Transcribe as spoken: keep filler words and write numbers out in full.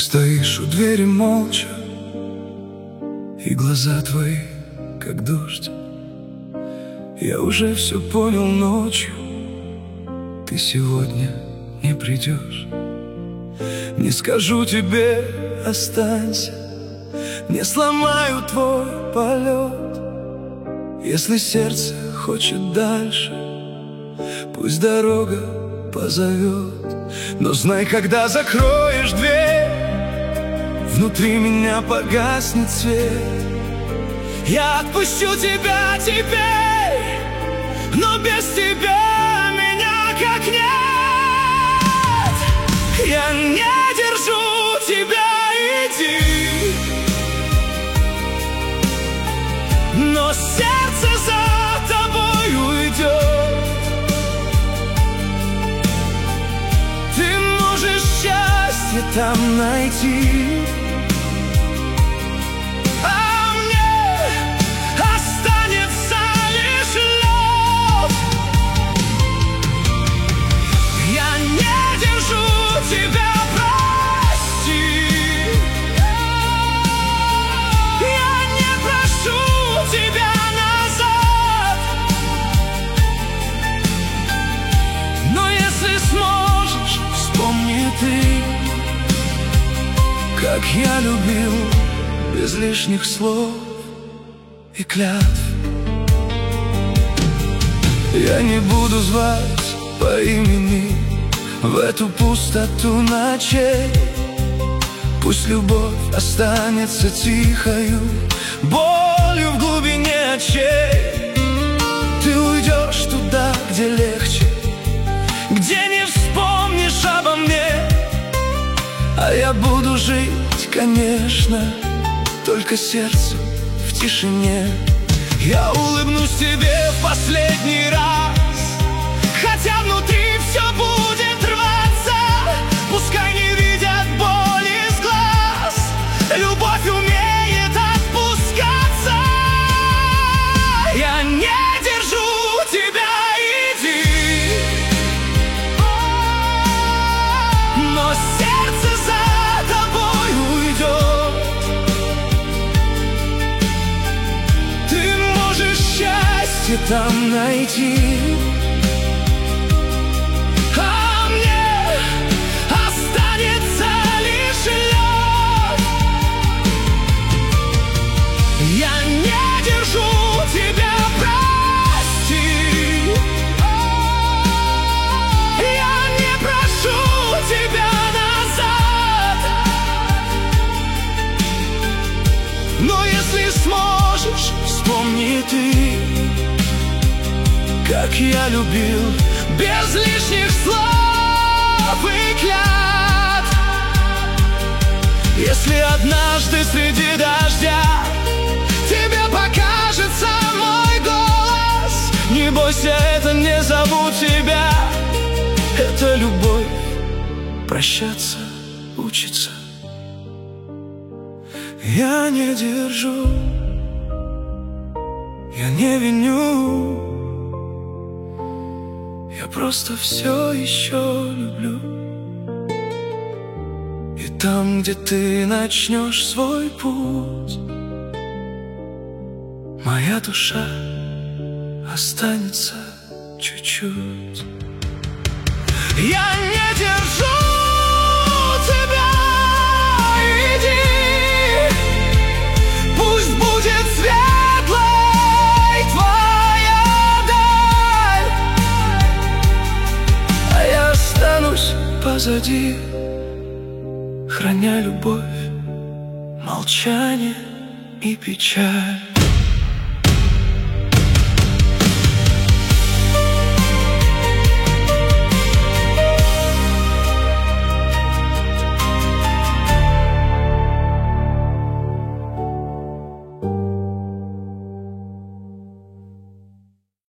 стоишь у двери молча, и глаза твои, как дождь. Я уже все понял ночью, ты сегодня не придешь. Не скажу тебе останься, не сломаю твой полет. Если сердце хочет дальше, пусть дорога позовет. Но знай, когда закроешь дверь, внутри меня погаснет свет. Я отпущу тебя теперь, но без тебя меня как нет. Я не держу тебя, иди, но сердце за тобой уйдет. Ты можешь счастье там найти, а мне останется лишь лед. Я не держу тебя, прости. Я не прошу тебя назад, но если сможешь, вспомни ты, как я любил без лишних слов и клятв. Я не буду звать по имени в эту пустоту ночей. Пусть любовь останется тихою болью в глубине очей. Ты уйдешь туда, где легче, где не вспомнишь обо мне, а я буду жить, конечно, только сердцем в тишине. Я улыбнусь тебе в последний раз, хотя внутри все будет рваться. Пускай не видят боли из глаз, любовь умеет отпускаться. Я не держу тебя, иди, но сердце за тобой уйдет. Ты можешь счастье там найти, а мне останется лишь лед. Я не держу тебя, прости. Я не прошу тебя назад, но если сможешь, вспомни ты, как я любил без лишних слов и клятв. Если однажды среди дождя тебе покажется мой голос, не бойся, это не зову тебя, это любовь прощаться учится. Я не держу, я не виню, я просто все еще люблю. И там, где ты начнешь свой путь, моя душа останется чуть-чуть. Я не держу тебя, иди, пусть будет светлой твоя даль, а я останусь позади, храня любовь, молчание и печаль.